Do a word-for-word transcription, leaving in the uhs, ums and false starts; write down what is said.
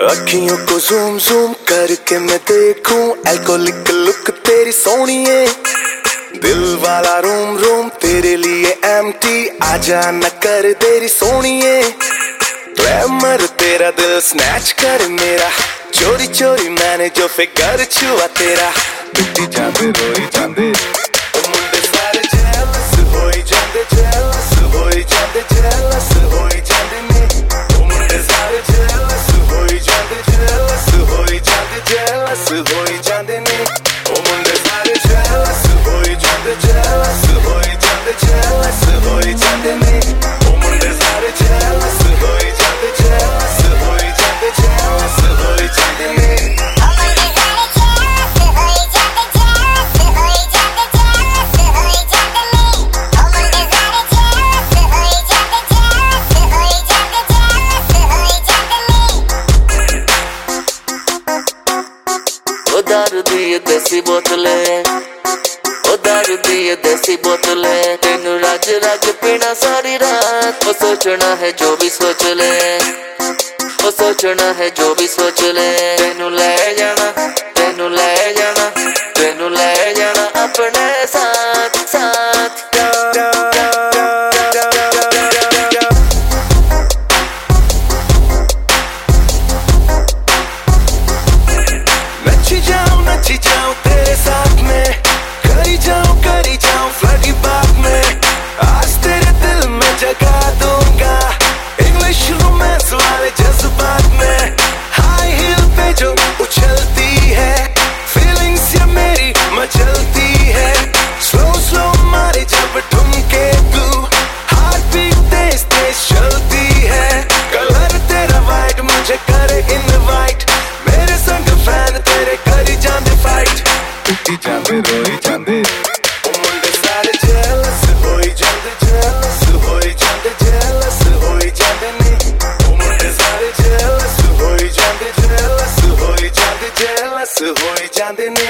अखियों को zoom zoom करके मैं देखूं, एल्कोहलिक लुक तेरी सोनिए। दिल वाला रूम रूम तेरे लिए एम्प्टी, आजा न कर तेरी सोनिए। ट्रेमर तेरा दिल स्नैच कर मेरा, चोरी चोरी मैंने जो फिगर छुआ तेरा। बिट्टी जांदे रोई जांदे मुंडे सारे जेलस होई जांदे, जेलस होई जांदे, जेलस होई जांदे ने मुंडे सारे जेलस होई जांदे, जेलस होई जांदे, जेलस होई जांदे ने मुंडे सारे जेलस होई जांदे, जेलस होई जांदे, जेलस होई जांदे ने मुंडे सारे जेलस होई जांदे, जेलस होई जांदे, जेलस होई जांदे ने। दारू दी ये देसी बोतले, ओ दारू दी ये देसी बोतले, तेनू रज रज पीना सारी रात। ओ सोचना है जो भी सोच ले, ओ सोचना है जो भी सोच ले। तेनू ले जाना, तेनू ले जाना, तेनू ले जाना अपने साथ साथ। नची जाऊं नची जाऊं तेरे साथ में, करी जाऊं करी जाऊं फ्लडी बात में। आज तेरे दिल में जगा दूंगा इंग्लिश रोमांस वाले जज्बात में। हाई हील पे जो उछलती है, फीलिंग्स ये मेरी मचलती है। स्लो स्लो मारे जब ठुमके तू, हार्ट बीट तेज तेज चलती है। कलर तेरा वाइट मुझे करे इनवाइट, मेरे संग फैन तेरे करी जांदे फाइट। पिटी जांदे रोई जांदे मुंडे सारे जेलस होई जांदे, जेलस होई जांदे, जेलस होई जांदे ने मुंडे सारे जेलस होई जांदे, जेलस होई जांदे, जेलस होई जांदे ने।